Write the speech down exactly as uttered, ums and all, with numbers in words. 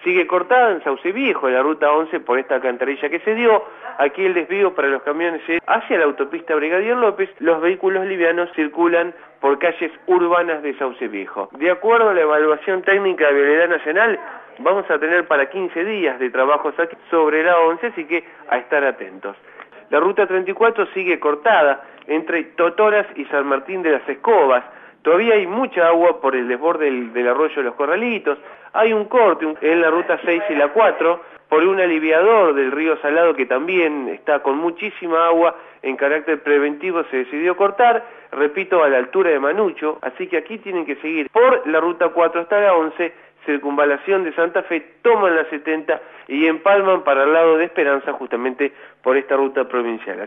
sigue cortada en Sauce Viejo, la ruta once, por esta alcantarilla que se dio. Aquí el desvío para los camiones es hacia la autopista Brigadier López. Los vehículos livianos circulan por calles urbanas de Sauce Viejo. De acuerdo a la evaluación técnica de Vialidad Nacional, vamos a tener para quince días de trabajos aquí sobre la once, así que a estar atentos. La ruta treinta y cuatro sigue cortada entre Totoras y San Martín de las Escobas. Todavía hay mucha agua por el desborde del, del arroyo de los Corralitos. Hay un corte en la ruta seis y la cuatro por un aliviador del río Salado que también está con muchísima agua. En carácter preventivo se decidió cortar, repito, a la altura de Manucho, así que aquí tienen que seguir por la ruta cuatro hasta la once, circunvalación de Santa Fe, toman la setenta y empalman para el lado de Esperanza justamente por esta ruta provincial.